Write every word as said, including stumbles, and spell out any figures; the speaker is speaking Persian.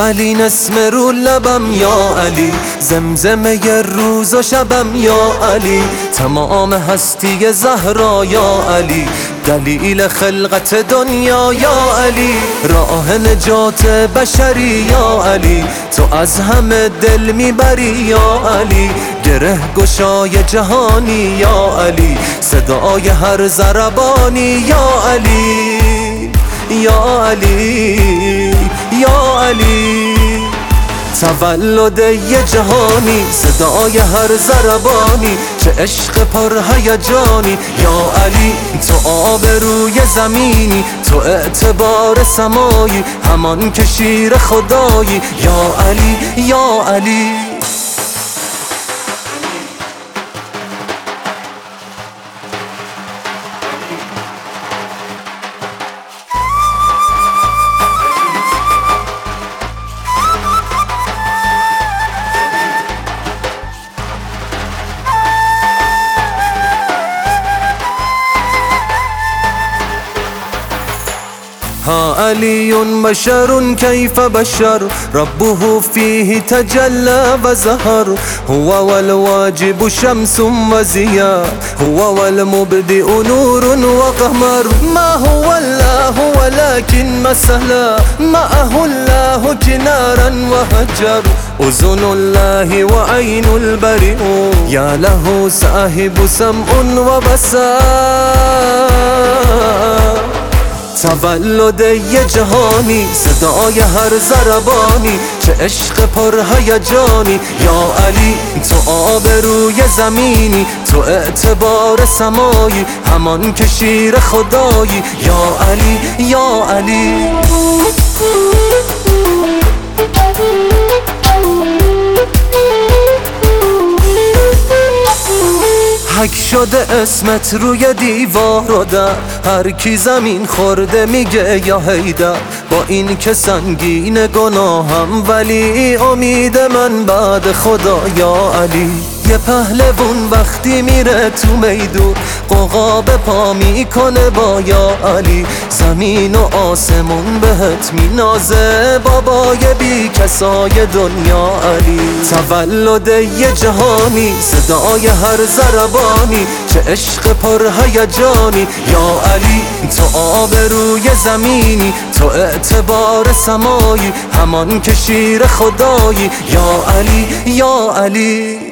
علی نسم رو لبم یا علی، زمزمه ی روز و شبم یا علی، تمام هستی زهرا یا علی، دلیل خلقت دنیا یا علی، راه نجات بشری یا علی، تو از همه دل میبری یا علی، گره گشای جهانی یا علی، صدای هر ضربانی یا علی یا علی یا علی، تولد یه جهانی، صدای هر ضربانی، چه عشق پر هیجانی یا علی، تو آبروی زمینی، تو اعتبار سمایی، همان که شیر خدایی یا علی یا علی. ها علی بشر كيف بشر، ربه فيه تجلى وزهر، هو والواجب شمس وزياء، هو والمبدئ نور وقمر، ما هو الله ولكن مثلا، معه الله كنارا وهجر، أذن الله وعين البريء، يا له صاحب سمع وبصر، تولد یه جهانی، صدای هر ضربانی، چه عشق پر هیجانی یا علی، تو آبروی زمینی، تو اعتبار سمایی، همان که شیر خدایی یا علی یا علی. حک شده اسمت روی دیوار و در، هر کی زمین خورده میگه یا حیدر، با این که سنگین گناهم ولی امید من بعد خدا یا علی، یه پهلوون وقتی میره تو میدون قوقا به پا میکنه با یا علی، زمین و آسمون بهت مینازه بابای بی کسای دنیا علی، تولد یه جهانی، صدای هر ضربانی، چه عشق پر هیجانی یا علی، تو آبروی زمینی، تو اعتبار سمایی، همان که شیر خدایی یا علی یا علی.